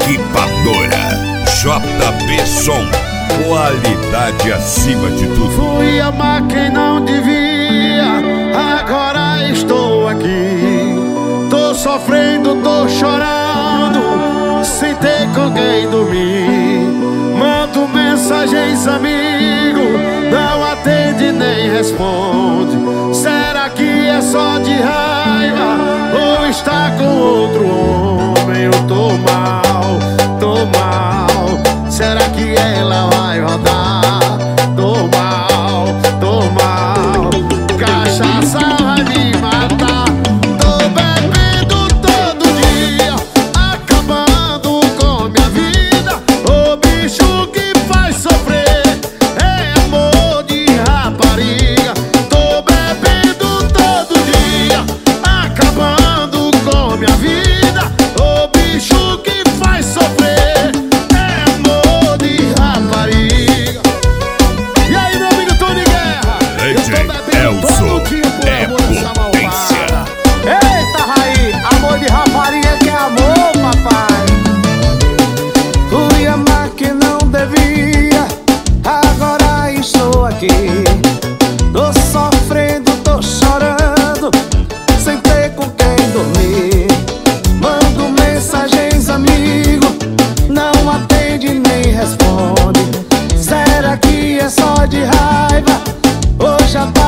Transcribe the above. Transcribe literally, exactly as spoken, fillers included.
Equipadora J B Som, qualidade acima de tudo. Fui amar quem não devia, agora estou aqui. Tô sofrendo, tô chorando, sem ter com quem dormir. Mando mensagens, amigo, não atende nem responde. Será que é só de raiva ou está com outro homem? Eu tô mal, tô mal. Será que ela vai rodar? Tô mal, tô mal. Cachaça vai me matar. Tô bebendo todo dia, acabando com minha vida. O bicho que faz sofrer é amor de rapariga. Tô bebendo todo dia, acabando com minha vida. O bicho que faz sofrer tô sofrendo, tô chorando, sem ter com quem dormir. Mando mensagens, amigo, não atende nem responde. Será que é só de raiva ou já tá